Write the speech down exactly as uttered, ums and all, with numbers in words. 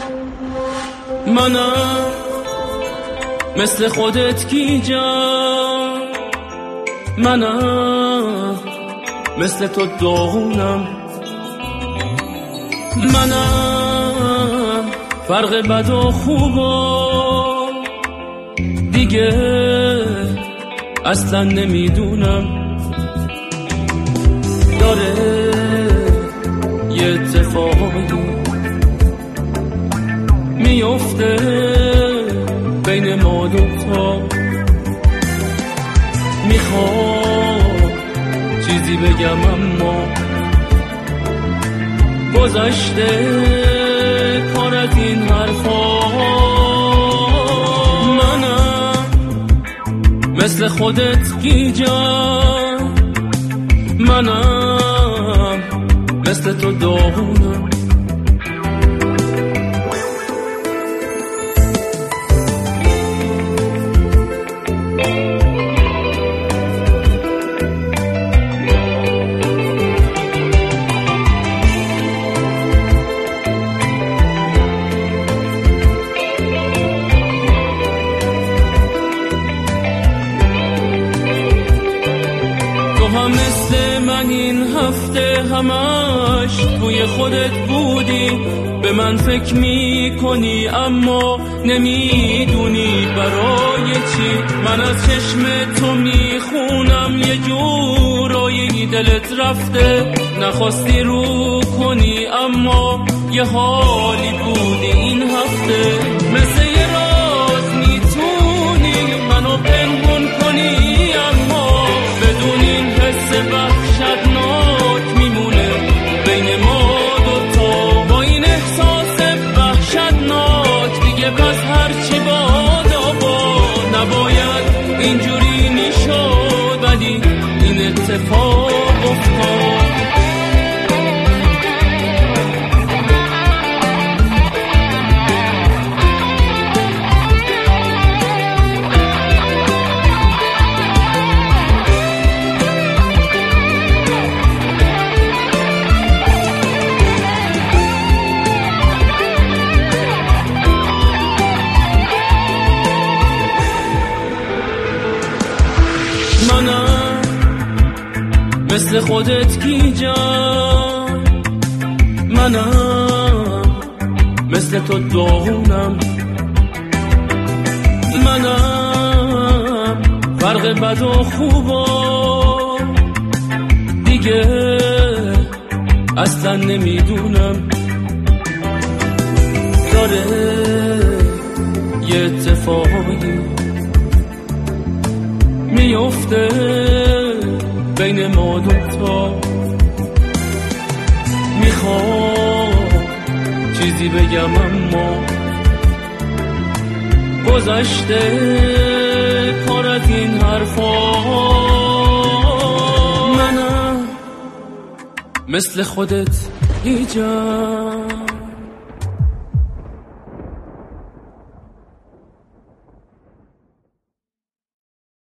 منم مثل خودت گیجم، منم مثل تو داغونم، منم فرق بد و خوبا دیگه اصلا نمیدونم. داره یه اتفاقی میفته بین ما دوتا، میخوام چیزی بگم اما گذشته کار از این حرفا. منم مثل خودت گیجم، منم مثل تو داغونم. هم مثل من این هفته همش توی خودت بودی، به من فکر میکنی اما نمیدونی برای چی. من از چشم تو میخونم یه جورایی دلت رفته، نخواستی رو کنی اما یه حالی بودی این هفته. مثل یه راز میتونی منو پنهون کنی اما بدون این حس وحشتناک میمونه بین ما دوتا. با این احساس وحشتناک دیگه پس هرچی بادا با نباید اینجوری میشد، ولی این اتفاق افتاد. منم مثل خودت گیجم، منم مثل تو داغونم، منم فرق بد و خوبا دیگه اصلا نمیدونم. داره یه اتفاقی میفته بین ما دوتا، میخوام چیزی بگم اما گذشته کار از این حرفا. منم مثل خودت گیجم.